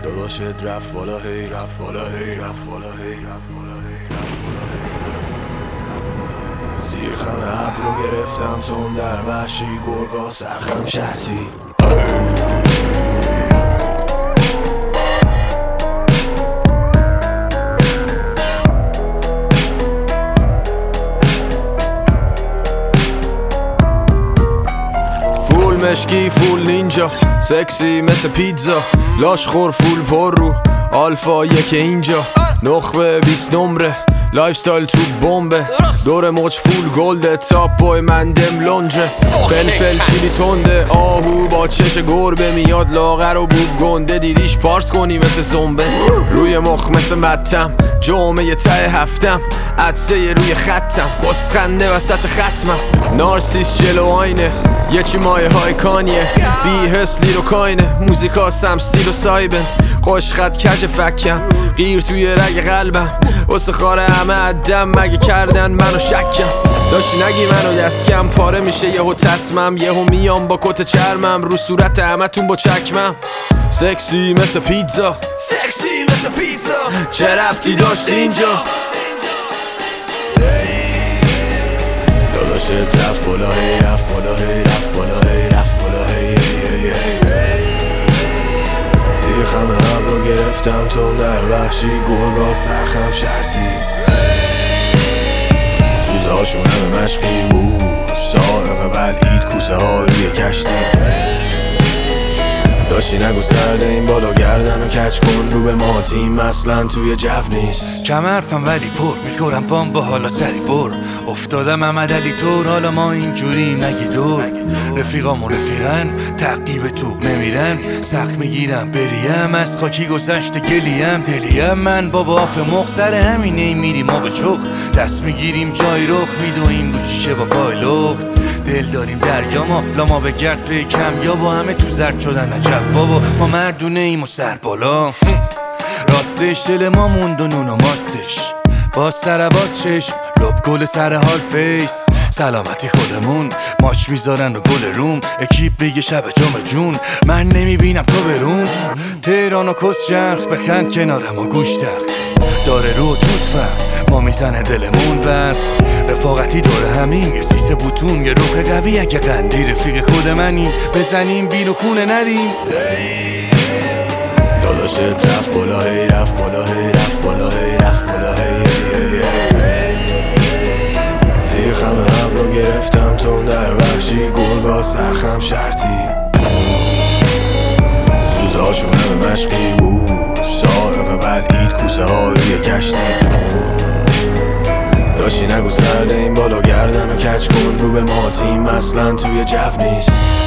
داداشت رفت بالا هی رفت بالا هی رفت بالا هی رفت بالا هی زیر خم ابرو گرفتم تون در وحشی گرگا سرخم شرطی فول مشکی فول نینجا سکسی مثل پیتزا لاش خور فول پر رو آلفا یک اینجا نخبه 20 نمره لایف ستایل تو بمبه دور موج فول گلده تاپ بای من دم لونجه فلفل چیلی تنده آهو با چش گربه میاد لاغر و بوب گنده دیدیش پارس کنی مثل زنبه روی مخ مثل متم جامعه ته هفتم عدسه روی خطم بسخنده وسط ختمم نارسیس جلو آینه یه چی مایه های کانیه بی حس لیر و کاینه موزیکا سمسیل و سایبن خوش خط کج فکم غیر توی رگ قلبم واسه خاره همه عدم مگه کردن منو شکم داشتی نگی منو دستکم پاره میشه یهو تصمم یهو میام با کت چرمم رو صورت همتون با چکمم سکسی مثل پیتزا سکسی مثل پیتزا چه ربطی داشت اینجا داداشت رفت بالا هی رفت بالا هی رفت بالا هی رفت بالا هی هی هی زیر خم ابرو گرفتم تون در وحشی گرگا سرخم شرطی سوزه هاشون همه مشقی بود سارق بلعید کوسه های روی کشتی داشتی نگو سرده این بالا گردن و کچ کن رو به ما تیم اصلا توی جو نیست کم حرفم ولی پر میخورم پام با حالا سری بر افتادم محمد علی طور حالا ما اینجوری نگی دور رفیقامون رفیقن تعقیب توق نمیرن سخت میگیرم بریم از خاکی گذشت گلیم دلیم من بابا آف مخ سر همینه میریم ما به چخ دست میگیریم جای رخ میدویم رو شیشه با پای لخت دل داریم دریا ما لاما به گرد پی کم یا با همه تو زرد شدن عجب بابا ما مردونه ایم و سر بالا راستش دل ما موند و نون و ماستش باز سر باز چشم لب گل سر حال فیس سلامتی خودمون ماچ میذارن و گل روم اکیپ بگه شب جام جون من نمیبینم تو برون تهران و کس چرخ بخند کنارم و گوش ترخ داره رو توتفم ما میزنه دلمون بر رفاقتی داره همین یه سیسه بوتون یه روح قوی اگه قندی رفیق خود منیم بزنیم بین و خونه نریم داداشت رفت بالا هی رفت بالا هی رفت بالا هی رفت بالا هی زیر خم ابرو گرفتم تون در وحشی گرگا سرخم شرطی سوزه هاشون همه مشقی بود سارق بلعید کوسه های روی کشتی داشتی نگو سرده این بالا گردن و کچ کن رو به ما تیم اصلا توی جو نیست